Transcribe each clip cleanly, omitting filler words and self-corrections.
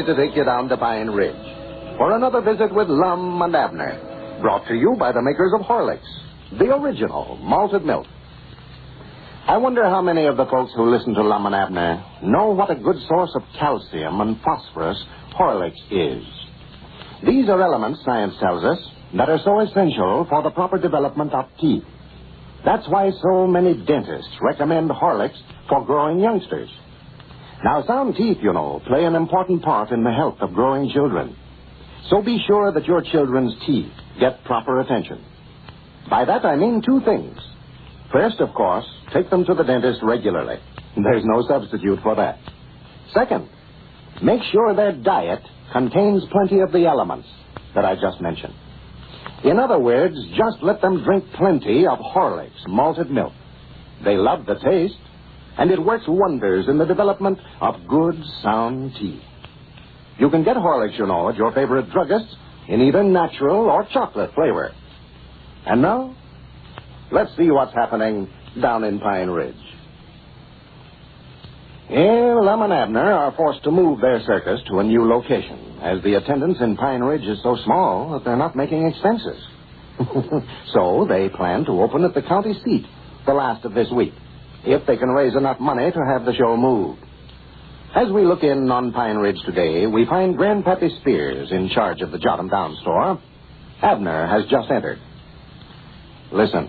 ready to take you down to Pine Ridge for another visit with Lum and Abner, brought to you by the makers of Horlicks, the original malted milk. I wonder how many of the folks who listen to Lum and Abner know what a good source of calcium and phosphorus Horlicks is. These are elements, science tells us, that are so essential for the proper development of teeth. That's why so many dentists recommend Horlicks for growing youngsters. Now, sound teeth, you know, play an important part in the health of growing children. So be sure that your children's teeth get proper attention. By that, I mean two things. First, of course, take them to the dentist regularly. There's no substitute for that. Second, make sure their diet contains plenty of the elements that I just mentioned. In other words, just let them drink plenty of Horlicks malted milk. They love the taste, and it works wonders in the development of good, sound teeth. You can get Horlicks, you know, at your favorite druggist in either natural or chocolate flavor. And now, let's see what's happening down in Pine Ridge. Here, Lum and Abner are forced to move their circus to a new location, as the attendance in Pine Ridge is so small that they're not making expenses. So they plan to open at the county seat the last of this week, if they can raise enough money to have the show moved. As we look in on Pine Ridge today, we find Grandpappy Spears in charge of the Jot 'em Down store. Abner has just entered. Listen.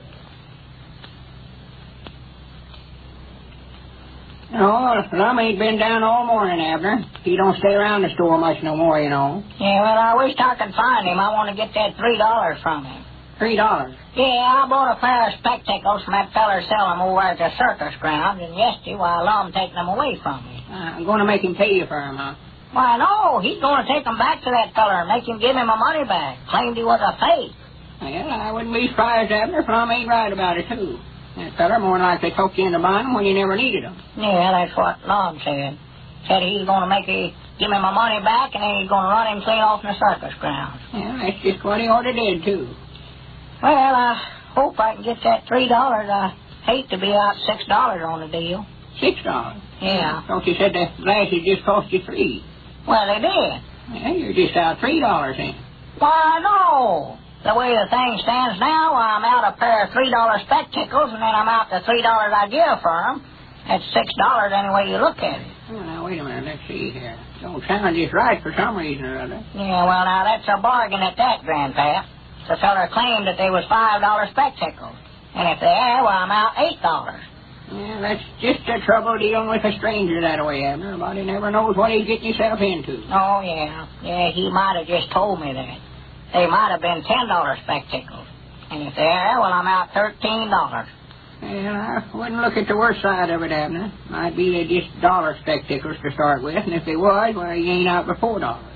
No, Lum ain't been down all morning, Abner. He don't stay around the store much no more, you know. Yeah, well, I wish I could find him. I want to get that $3 from him. $3? Yeah, I bought a pair of spectacles from that feller selling them over at the circus grounds, and yesterday, while Lum taking them away from me. I'm going to make him pay you for them, huh? Why, no, he's going to take them back to that feller and make him give him my money back. Claimed he was a fake. Well, I wouldn't be surprised, Abner, if Lum ain't right about it, too. That feller more than likely talked you into buying them when you never needed them. Yeah, that's what Lum said. Said he's going to give me my money back, and then he's going to run him clean off in the circus grounds. Yeah, that's just what he ought to did, too. Well, I hope I can get that $3. I hate to be out $6 on the deal. $6? Yeah. Thought you said the glasses just cost you $3. Well, they did. Yeah, you're just out $3 then. Why, no. The way the thing stands now, I'm out a pair of $3 spectacles, and then I'm out the $3 I give for them. That's $6 any way you look at it. Oh, now, wait a minute. Let's see here. Don't sound just right for some reason or other. Yeah, well, now, that's a bargain at that, Grandpa. The feller claimed that they was $5 spectacles. And if they are, well, I'm out $8. Yeah, that's just the trouble dealing with a stranger that way, Abner. A body never knows what he's getting himself into. Oh, yeah. Yeah, he might have just told me that. They might have been $10 spectacles. And if they are, well, I'm out $13. Well, I wouldn't look at the worst side of it, Abner. Might be they just dollar spectacles to start with, and if they was, well, you ain't out but $4. Well,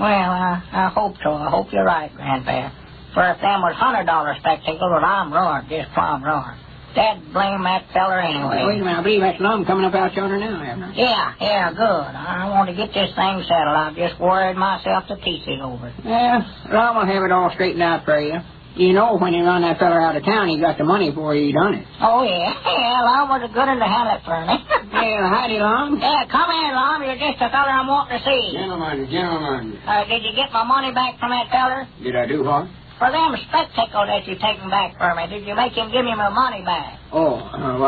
I hope so. I hope you're right, Grandpa. For if them was $100 spectacles, well, I'm roaring, just plumb roaring. Dad blame that feller anyway. Wait a minute, I believe that's Lum coming up out yonder now, Abner. Yeah, good. I want to get this thing settled. I've just worried myself to pieces over it. Well, Lum will have it all straightened out for you. You know when he run that feller out of town, he got the money before he done it. Oh, yeah. Yeah, Lum was a good one to handle it for me. Yeah, howdy, Lum. Yeah, come in, Lum. You're just the feller I'm wanting to see. Gentlemen. Did you get my money back from that feller? Did I do what? For them spectacles that you've taken back for me, did you make him give me my money back? Oh,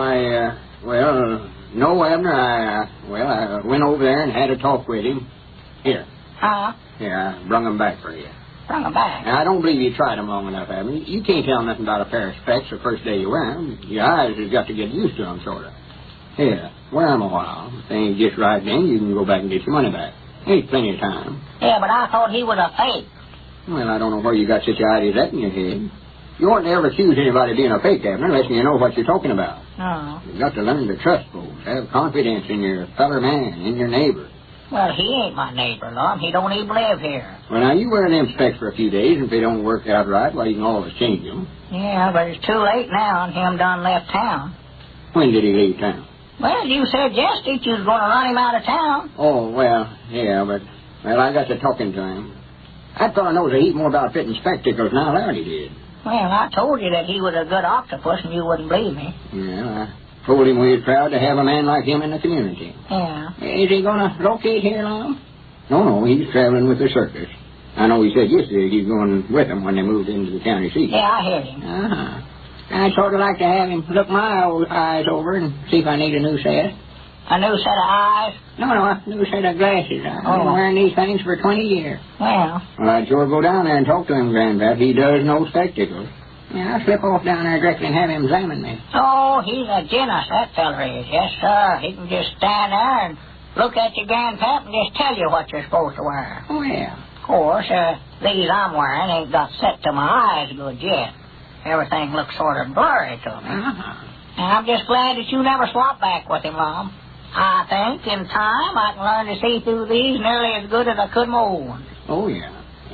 no, Abner. I went over there and had a talk with him. Here. Huh? Here, I brung them back for you. Bring them back? Now, I don't believe you tried them long enough, Abner. You can't tell nothing about a pair of specs the first day you wear them. Your eyes has got to get used to them, sort of. Here, wear them a while. If they ain't just right then, you can go back and get your money back. Ain't plenty of time. Yeah, but I thought he was a fake. Well, I don't know where you got such ideas at in your head. You oughtn't to ever accuse anybody of being a fake, Abner, unless you know what you're talking about. No. You've got to learn to trust folks. Have confidence in your feller man, in your neighbor. Well, he ain't my neighbor, Lum. He don't even live here. Well, now, you wear them specs for a few days, and if they don't work out right, well, you can always change them. Yeah, but it's too late now, and him done left town. When did he leave town? Well, you said yesterday you was going to run him out of town. Oh, well, yeah, but, I got to talking to him. That fellow knows a heap more about fitting spectacles now than he did. Well, I told you that he was a good octopus, and you wouldn't believe me. Yeah, I told him we was proud to have a man like him in the community. Yeah. Is he going to locate here, Lum? No, he's traveling with the circus. I know he said yesterday he's going with them when they moved into the county seat. Yeah, I heard him. Uh-huh. I'd sort of like to have him look my old eyes over and see if I need a new set. A new set of eyes? No, a new set of glasses. I've been wearing these things for 20 years. Well, I'd sure go down there and talk to him, Grandpap. He does know spectacles. Yeah, I'll slip off down there directly and have him examine me. oh, he's a genius, that feller is. Yes, sir. He can just stand there and look at your grandpap and just tell you what you're supposed to wear. Oh, yeah. Of course, these I'm wearing ain't got set to my eyes good yet. Everything looks sort of blurry to me. Uh-huh. And I'm just glad that you never swapped back with him, Mom. I think in time I can learn to see through these nearly as good as I could my old ones. Oh, yeah.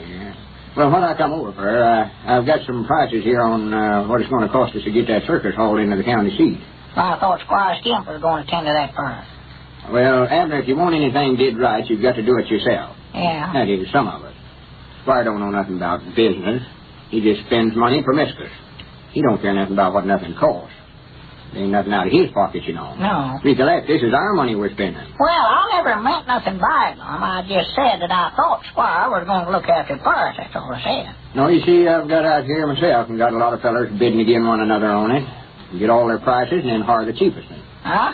Well, when I come over, I've got some prices here on what it's going to cost us to get that circus hauled into the county seat. I thought Squire Skimp was going to tend to that first. Well, Abner, if you want anything did right, you've got to do it yourself. Yeah. That is, some of it. Squire don't know nothing about business. He just spends money promiscuous. He don't care nothing about what nothing costs. There ain't nothing out of his pocket, you know. No. Recollect, this is our money we're spending. Well, I never meant nothing by it, Mom. I just said that I thought Squire was going to look after it first. That's all I said. No, you see, I've got out here myself and got a lot of fellers bidding against one another on it. Get all their prices and then hire the cheapest one.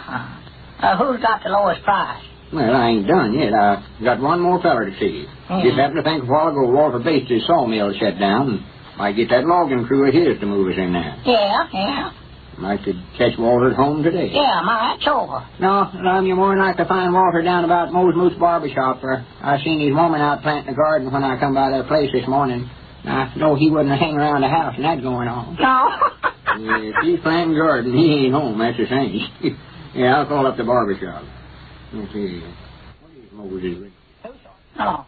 Uh-huh. Who's got the lowest price? Well, I ain't done yet. I've got one more feller to see. Just happened to think a while ago Walter Bates' sawmill shut down, and might get that logging crew of his to move us in there. Yeah. Might could catch Walter at home today. Yeah, might, sure. No, Lum, you're more than like to find Walter down about Moe's Moose Barber Shop, for I seen his woman out planting the garden when I come by their place this morning. I know he wouldn't hang around the house and that going on. No. Yeah, if he's planting garden, he ain't home, that's the thing. Yeah, I'll call up the barber shop. Let's see. What is Moses? Hello.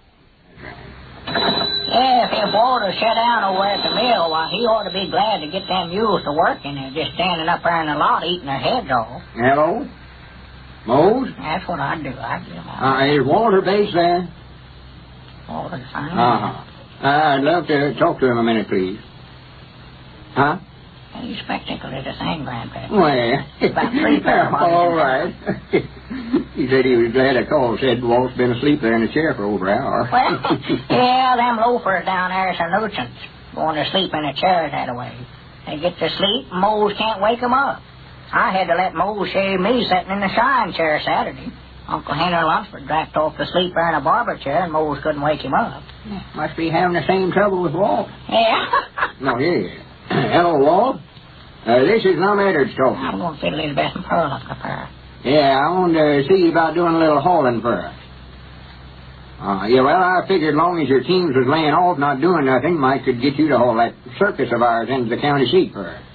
Yeah, if Walter shut down over at the mill, why, he ought to be glad to get them mules to working and just standing up there in the lot eating their heads off. Hello? Mose? That's what I'd do. I'd get him out. Is Walter Bates there? Walter's fine. Uh-huh. I'd love to talk to him a minute, please. Huh? His spectacles are the same, Grandpa. Well, about 3 pair of all right. He said he was glad I called. Said Walt's been asleep there in the chair for over an hour. Well, yeah, them loafers down there is a nuisance. Going to sleep in the chairs that way. They get to sleep, and Mose can't wake 'em up. I had to let Mose shave me sitting in the shine chair Saturday. Uncle Henry Lunsford dragged off to sleep there in a barber chair, and Mose couldn't wake him up. Must be having the same trouble with Walt. Yeah. No, yeah. Hello, Walt. This is Lum Edwards talking. I'm going to fiddle his best and pearl up the pair. Yeah, I wanted to see you about doing a little hauling for us. Yeah, well, I figured as long as your teams was laying off not doing nothing, Mike could get you to haul that circus of ours into the county seat for us.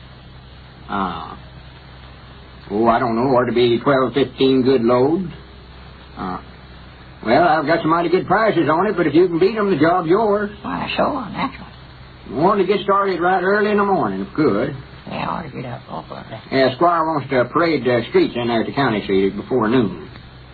I don't know, ought to be 12, 15 good loads. Well, I've got some mighty good prices on it, but if you can beat them, the job's yours. Why, sure, natural. I want to get started right early in the morning, if good. Yeah, I ought to get up awful early. Yeah, Squire wants to parade the streets in there at the county seat before noon.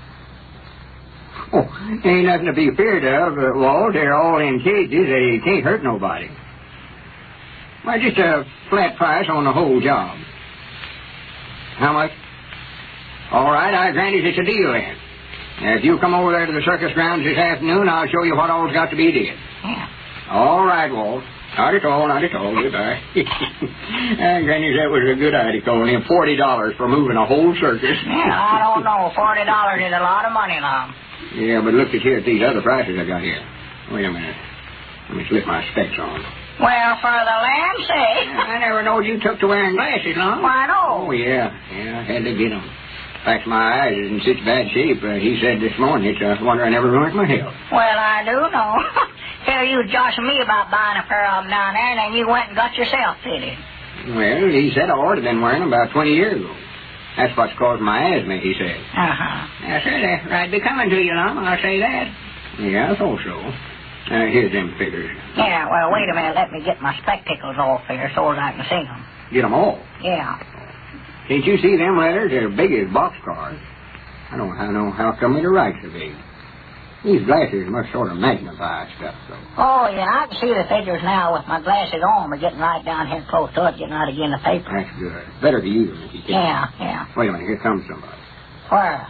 Oh, ain't nothing to be feared of, Walt. They're all in cages. They can't hurt nobody. Why, just a flat price on the whole job. How much? All right, I grant you it's a deal then. If you come over there to the circus grounds this afternoon, I'll show you what all's got to be did. Yeah. All right, Walt. Not at all. Goodbye. Granny, that was a good idea, calling him $40 for moving a whole circus. Yeah, I don't know. $40 is a lot of money, Lum. Yeah, but look at here at these other prices I got here. Wait a minute. Let me slip my specs on. Well, for the land's sake. I never knowed you took to wearing glasses, Lum. Why, no. Oh, yeah, I had to get them. In fact, my eyes is in such bad shape, he said this morning, it's a wonder I never ruined my health. Well, I do know. Tell you joshing me about buying a pair of them down there, and then you went and got yourself fitted. Well, he said I ought to have been wearing them about 20 years ago. That's what's caused my asthma, he said. Uh-huh. Yes, sir, they're right becoming to you, Lum, I'll say that. Yeah, I thought so. Here's them figures. Yeah, well, wait a minute. Let me get my spectacles off here so as I can see them. Get them all? Yeah. Can't you see them letters? They're big as boxcars. I don't know how come the rights are big. These glasses must sort of magnify stuff, though. Oh, yeah, I can see the figures now with my glasses on. We're getting right down here close to it, getting right again the paper. That's good. Better to use them if you can. Yeah. Wait a minute, here comes somebody. Where?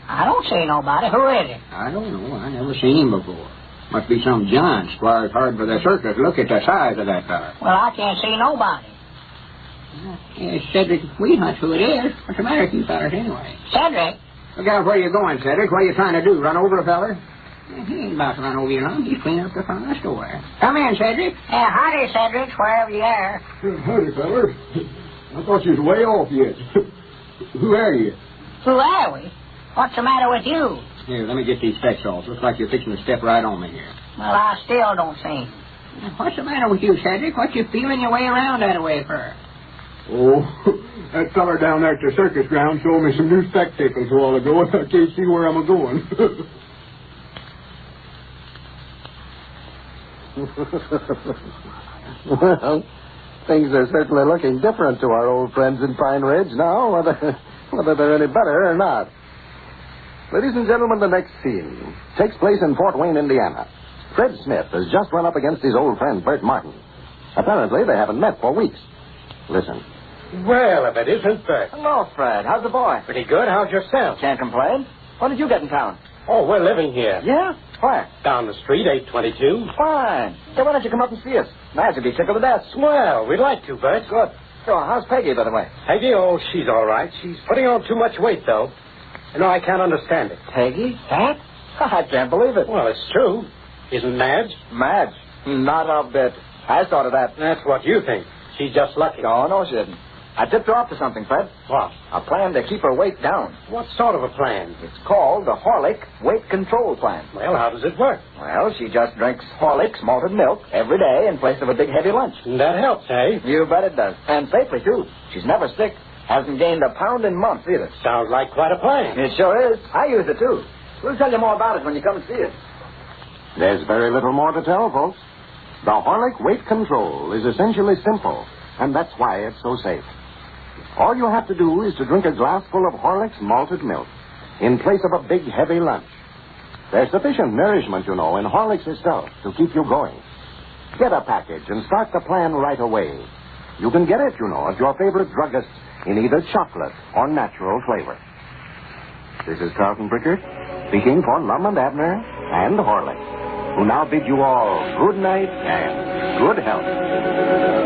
I don't see nobody. Who is it? I don't know. I never seen him before. Must be some giant squires hard for the circus. Look at the size of that car. Well, I can't see nobody. It's Cedric Wheathunt who it is. What's the matter with you fellas anyway? Cedric? Look out where you're going, Cedric. What are you trying to do? Run over a feller? He ain't about to run over you now. He's cleaning up the front of the store. Come in, Cedric. Yeah, howdy, Cedric, wherever you are. Howdy, feller. I thought you was way off yet. Who are you? Who are we? What's the matter with you? Here, let me get these specs off. Looks like you're fixing to step right on me here. Well, I still don't see. What's the matter with you, Cedric? What you feeling your way around that way for? Oh, that feller down there at the circus ground showed me some new spectacles a while ago, and I can't see where I'm going. Well, things are certainly looking different to our old friends in Pine Ridge now, whether they're any better or not. Ladies and gentlemen, the next scene takes place in Fort Wayne, Indiana. Fred Smith has just run up against his old friend, Bert Martin. Apparently, they haven't met for weeks. Listen. Well, if it isn't Bert. Hello, Fred. How's the boy? Pretty good. How's yourself? Can't complain. When did you get in town? Oh, we're living here. Yeah? Where? Down the street, 822. Fine. Hey, why don't you come up and see us? Madge would be tickled to death. Well, we'd like to, Bert. Good. So, how's Peggy, by the way? Peggy, oh, she's all right. She's putting on too much weight, though. You know, I can't understand it. Peggy? Fat? I can't believe it. Well, it's true. Isn't Madge? Madge? Not a bit. I thought of that. That's what you think. She's just lucky. Oh, no, she didn't. I tipped her off to something, Fred. What? A plan to keep her weight down. What sort of a plan? It's called the Horlick Weight Control Plan. Well, how does it work? Well, she just drinks Horlick's malted milk every day in place of a big heavy lunch. That helps, eh? You bet it does. And safely, too. She's never sick. Hasn't gained a pound in months, either. Sounds like quite a plan. It sure is. I use it, too. We'll tell you more about it when you come and see us. There's very little more to tell, folks. The Horlick Weight Control is essentially simple, and that's why it's so safe. All you have to do is to drink a glassful of Horlick's malted milk in place of a big, heavy lunch. There's sufficient nourishment, you know, in Horlicks itself to keep you going. Get a package and start the plan right away. You can get it, you know, at your favorite druggist in either chocolate or natural flavor. This is Carlton Brickert, speaking for Lum and Abner and Horlick, who now bid you all good night and good health.